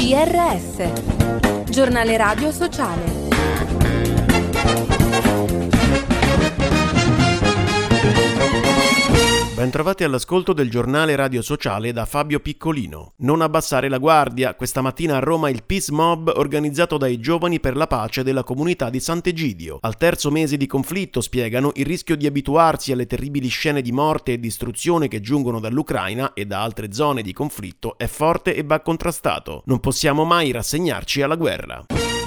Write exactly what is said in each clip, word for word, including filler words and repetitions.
G R S, giornale radio sociale. Bentrovati all'ascolto del giornale radio sociale da Fabio Piccolino. Non abbassare la guardia. Questa mattina a Roma il Peace Mob organizzato dai Giovani per la Pace della comunità di Sant'Egidio. Al terzo mese di conflitto, spiegano, il rischio di abituarsi alle terribili scene di morte e distruzione che giungono dall'Ucraina e da altre zone di conflitto è forte e va contrastato. Non possiamo mai rassegnarci alla guerra.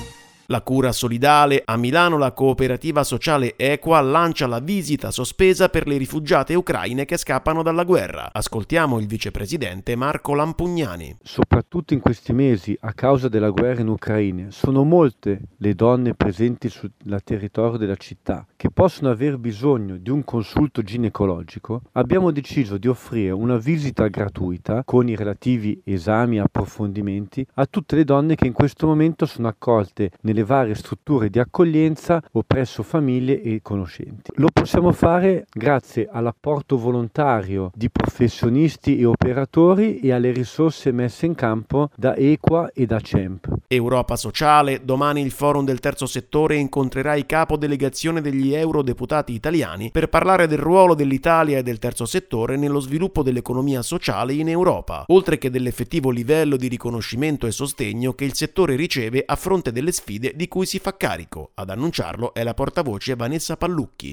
La cura solidale. A Milano la cooperativa sociale Equa lancia la visita sospesa per le rifugiate ucraine che scappano dalla guerra. Ascoltiamo il vicepresidente Marco Lampugnani. Soprattutto in questi mesi, a causa della guerra in Ucraina, sono molte le donne presenti sul territorio della città che possono aver bisogno di un consulto ginecologico. Abbiamo deciso di offrire una visita gratuita con i relativi esami e approfondimenti a tutte le donne che in questo momento sono accolte nelle varie strutture di accoglienza o presso famiglie e conoscenti. Lo possiamo fare grazie all'apporto volontario di professionisti e operatori e alle risorse messe in campo da Equa e da C E M P. Europa sociale. Domani il forum del terzo settore incontrerà i capodelegazione degli eurodeputati italiani per parlare del ruolo dell'Italia e del terzo settore nello sviluppo dell'economia sociale in Europa, oltre che dell'effettivo livello di riconoscimento e sostegno che il settore riceve a fronte delle sfide di cui si fa carico. Ad annunciarlo è la portavoce Vanessa Pallucchi.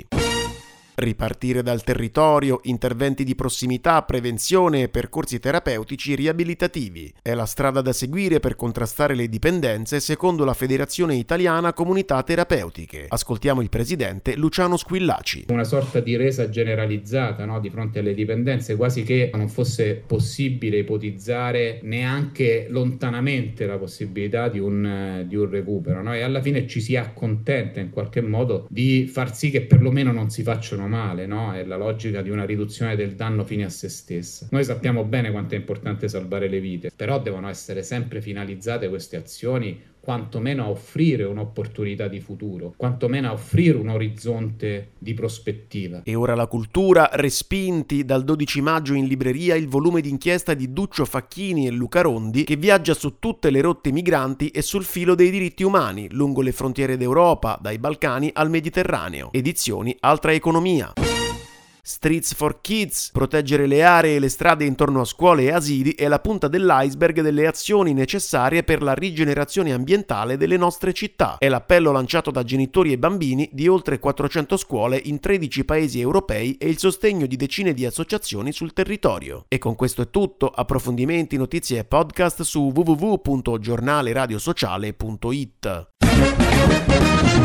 Ripartire dal territorio, interventi di prossimità, prevenzione e percorsi terapeutici riabilitativi. È la strada da seguire per contrastare le dipendenze secondo la Federazione Italiana Comunità Terapeutiche. Ascoltiamo il presidente Luciano Squillaci. Una sorta di resa generalizzata, no, di fronte alle dipendenze, quasi che non fosse possibile ipotizzare neanche lontanamente la possibilità di un, di un recupero, no? E alla fine ci si accontenta in qualche modo di far sì che perlomeno non si facciano male, no? È la logica di una riduzione del danno fine a se stessa. Noi sappiamo bene quanto è importante salvare le vite, però devono essere sempre finalizzate queste azioni quantomeno a offrire un'opportunità di futuro, quantomeno a offrire un orizzonte di prospettiva. E ora la cultura. Respinti. Dal dodici maggio in libreria il volume d'inchiesta di Duccio Facchini e Luca Rondi che viaggia su tutte le rotte migranti e sul filo dei diritti umani lungo le frontiere d'Europa, dai Balcani al Mediterraneo. Edizioni Altra Economia. Streets for Kids. Proteggere le aree e le strade intorno a scuole e asili è la punta dell'iceberg delle azioni necessarie per la rigenerazione ambientale delle nostre città. È l'appello lanciato da genitori e bambini di oltre quattrocento scuole in tredici paesi europei e il sostegno di decine di associazioni sul territorio. E con questo è tutto. Approfondimenti, notizie e podcast su w w w punto giornale radio sociale punto i t.